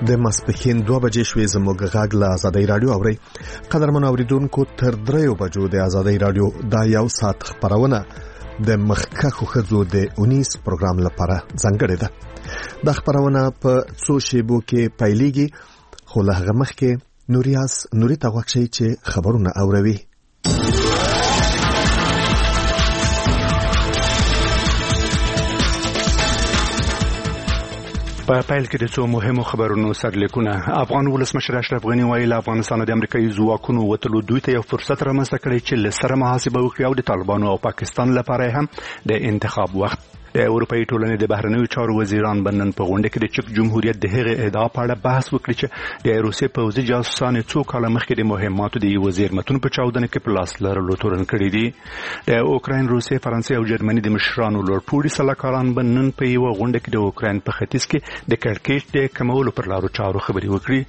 د ماسپښین 2 بجې شوې زموږ غږ له ازادۍ رادیو اوري. قدرمن اوریدونکو تر 3 بجو د ازادۍ رادیو دا یو ساعت خبرونه د مخکخو خزو د 19 پروګرام لپاره ځانګړې ده. د خبرونه په څو شیبو کې پیلېږي، خو له هغه مخکې نوري تاوښي چې خبرونه اوروي. په پیل کې د څو مهمو خبرونو سرلیکونه. افغان ولسمشر اشرف غنی ویلي افغانستان د امریکایي ځواکونو وتلو دوی ته یو فرصت رامنځته کړی چې له سره محاسبه وکړي او د طالبانو او پاکستان لپاره هم د انتخاب وخت. د اروپאי ټولنې د بهرنیو چارو وزیران بنن په غونډه کې د چک جمهوریت د هغې ادعا په اړه بحث وکړي چې د روسیې پوځي جاسوسانو څو کاله مخکې د مهماتو د وزیر متون په چاودنه کې په لاس لرلو تورن کړی دي. د اوکراین، روسیې، فرانسې او جرمني د مشرانو لوړپوړي سلاکاران بنن په یو غونډه کې د اوکراین په ختیځ کې د کړکېچ د کمولو پر لارو چارو خبرې وکړي.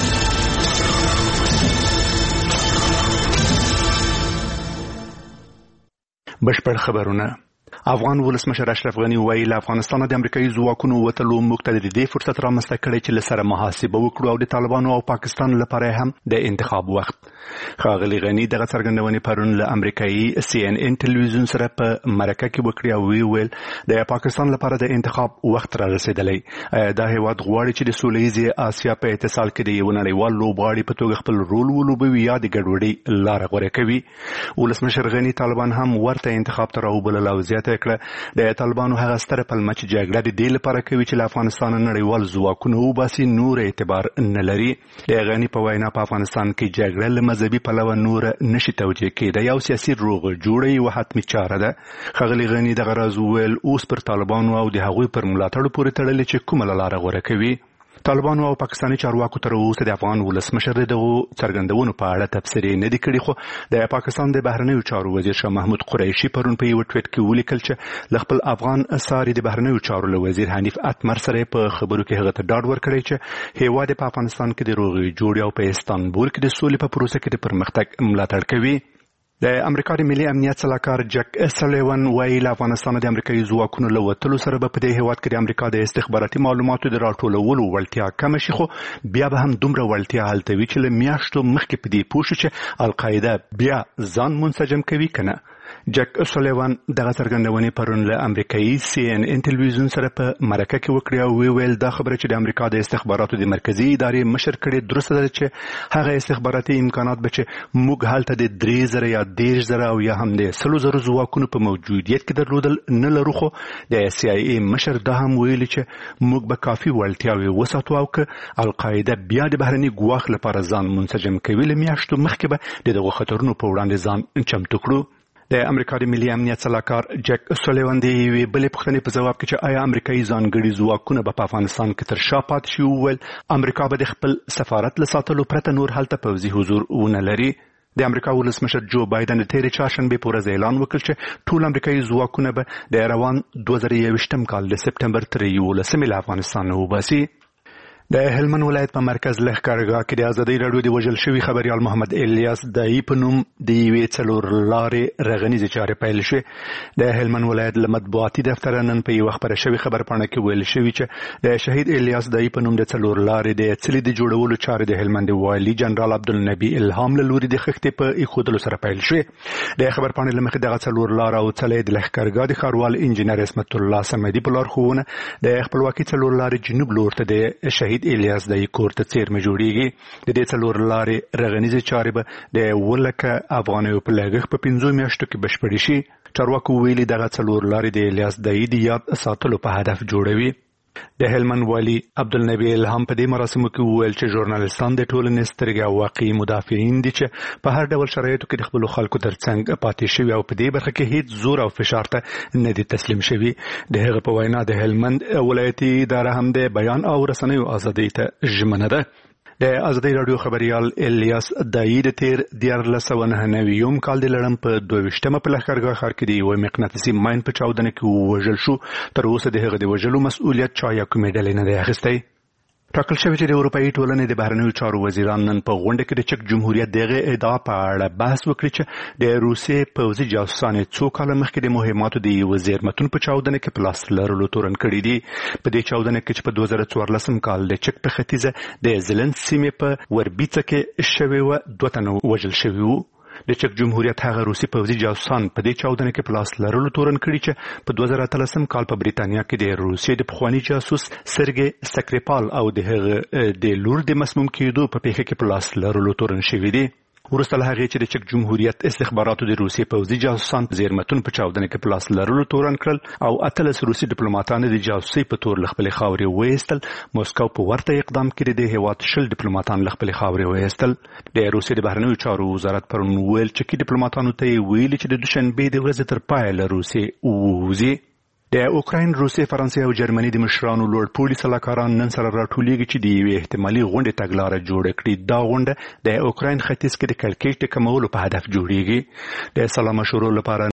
بشپړ خبرونه. افغان ولسمشر اشرف غنی ویلي افغانستان د امریکایي ځواکونو وتلو موږ ته د دې فرصت رامنځته کړی چې له سره محاسبه وکړو او د طالبانو او پاکستان لپاره هم د انتخاب وخت. ښاغلي غنی دغه څرګندونې پرون له امریکایي CNN ټلویزیون سره په مرکه کې وکړې او ویل د پاکستان لپاره د انتخاب وخت را رسیدلی. دا هیواد غواړي چې د سولهییزې آسیا په اتصال کې د یو نړیوال لوبغاړي په توګه خپل رول ولوبوي یا د ګډوډۍ لاره غوره کوي. ولسمشر غنی طالبان هم ورته انتخاب ته راوبلل او زیاته کړه د طالبانو هغه ستره پلمه چې جګړه د دې لپاره کوي چې له افغانستان نړیوال ځواکونه وباسي نور اعتبار نه لري. د غنی په وینا په افغانستان کې جګړه له مذهبي پلوه نور نشي توجیه کېدای یو سیاسي روغ جوړی او حتمي چاره ده. ښاغلي غنی دغه راز ویل اوس پر طالبانو او د هغوی پر ملاتړ پورې تړلې چې کومه لاره غوره کوي. طالبانو او پاکستاني چارواکو تر اوسه د افغان ولسمشر دغه څرګندونو په اړه تفسیر نه دی کړی، خو د پاکستان د بهرنیو چارو وزیر شاه محمود قریشي پرون په یو ټویټ کې ولیکل چې له خپل افغان اساري د بهرنیو چارو له وزیر حنیف اتمر سره په خبرو کې هغه ته ډاډ ورکړی چې هیواد په افغانستان کې د روغې جوړې او په استانبول کې د سولې په پروسه کې د پرمختګ ملاتړ کوي. د امریکا د ملي امنیت سلاکار جک سلیوان ویلي افغانستان د امریکایي ځواکونو له وتلو سره به په دې هیواد کې د امریکا د استخباراتي معلوماتو د راټولولو وړتیا کم شي، خو بیا به هم دومره وړتیا هلته وي چې له میاشتو مخکې په دې پوه شو چې القاعده بیا ځان منسجم کوي که نه. جک سلیوان دغه څرګندونې پرون له امریکایي CNN ټلویزیون سره په مرکه کې وکړې او ویل دا خبره چې د امریکا د استخباراتو د مرکزي ادارې مشر کړي درسته ده چې هغه استخباراتي امکانات به چې موږ هلته د 3,000 یا 10,000 او یا هم د 100,000 ځواکونو په موجودیت کې درلودل نه لرو، خو د CIA مشر دا هم ویلي چې موږ به کافي وړتیاوې وساتو او که القاعده بیا د بهرني ګواښ لپاره ځان منسجم کوي له میاشتو مخکې به د دغو خطرونو په وړاندې ځان چمتو کړو. د امریکا د ملي امنیت سلاکار جک سلیوان د یوې بلې پوښتنې په ځواب کې چې آیا امریکایي ځانګړي ځواکونه به په افغانستان کې تر شا پاتې شي وویل امریکا به د خپل سفارت له ساتلو پرته نور هلته پوځي حضور ونه لري. د امریکا ولسمشر جو بایدن د تېرې چهارشنبې په ورځ اعلان وکړ چې ټول امریکایي ځواکونه به د روان 2021 کال د سپټمبر تر 11 له افغانستان وباسي. د هلمند ولایت په مرکز لښکرګاه کې د ازادۍ راډیو د وژل شوي خبریال محمد الیاس دایی په نوم د یوې څلور لارې رغنیزې چارې پیل شوې. د هلمند ولایت له مطبوعاتي دفتره نن په یوه خپره شوې خبرپاڼه کې ویل شوي چې د شهید الیاس دایی په نوم د څلور لارې د څلي د جوړولو چارې د هلمند والي جنرال عبدالنبي الهام له لوري د خښتې په ایښودلو سره پیل شوې. د خبرپاڼې له مخې دغه څلور لاره او څلی د لښکرګاه د ښاروال انجینر عصمت الله صمدي په لارښوونه د خپلواکي څلور لارې جنوب لور ته د شهید الیاس دایی کور ته څیرمه جوړیږي. د دې څلور لارې رغنیزې چارې به د 1,00,000 افغانیو په لګښت په 5 میاشتو کې بشپړې شي. چارواکو ویلي دغه څلور لارې د الیاس دایی د یاد ساتلو په هدف جوړوي. د هلمند والي عبدالنبي الهام په دې مراسمو کې وویل چې ژورنالستان د ټولنې سترګې او واقعي مدافعین دي چې په هر ډول شرایطو کې د خپلو خلکو ترڅنګ پاتې شوي او په دې برخه کې هیڅ زور او فشار ته نه دي تسلیم شوي. د هغه په وینا د هلمند ولایتي اداره هم د بیان او رسنیو ازادۍ ته ژمنه ده. د ازادۍ راډیو خبریال الیاس دایی د تیر 1999 کال د لړم په 22مه په لښکرګاه ښار کې د یو مقناطیسي ماین په چاودنه کې ووژل شو. تر اوسه د هغه د وژلو مسؤلیت چا یا کومې ډلې نه دی اخیستی. ټاکل شوی چې د اروپאי ټولنې د بهرنیو چارو وزیران نن په غونډه کې د چک جمهوریت دغه ادعا په اړه بحث وکړي چې د روسیې پوځي جاسوسان څو کاله مخکې د مهماتو د یو وزیرمتون په چاودنه کې په لاس لرلو تورن کړي دي. په دې چاودنه کې چې په 2014 کال د چک په ختیځه د زلند سیمې په وربیڅه کې شوی و 2 تنه وژل شوي وو. د چک جمهوریت هغه روسي پوځي جاسوسان په دې چاودنه کې په لاس لرلو تورن کړي چې په 2013 کال په بریتانیا کې د روسیې د پخوانی جاسوس سرګي سکریپال او د هغه د لور د مسموم کېدو په پیښه کې په لاس لرلو تورن شوي دي. وروسته له هغې چې د چک جمهوریت استخباراتو د روسیې پوځي جاسوسان زیرمتون په چاودنه کې په لاس لرلو تورن کړل او 18 روسي ډیپلوماټان د جاسوسي په تور له خپلې خاورې وایستل. موسکو په ورته اقدام کې د هیواد 10 ډیپلوماټان له خپلې خاورې وایستل. د روسیې د بهرنیو چارو وزارت پرون ویل چې کې ډیپلوماټانو ته ویلي چې د دوشنبه د ورځې تر پایه له روسیې ووځي. د اوکراین، روسیې، فرانسې او جرمني د مشرانو لوړ پوړي سلاکاران نن سره راټولېږي چې د یوې احتمالي غونډې تګلاره جوړه کړي. دا غونډه د اوکراین ختیځ کې د کړکېچ د کمولو په هدف جوړېږي. د سلا مشورو لپاره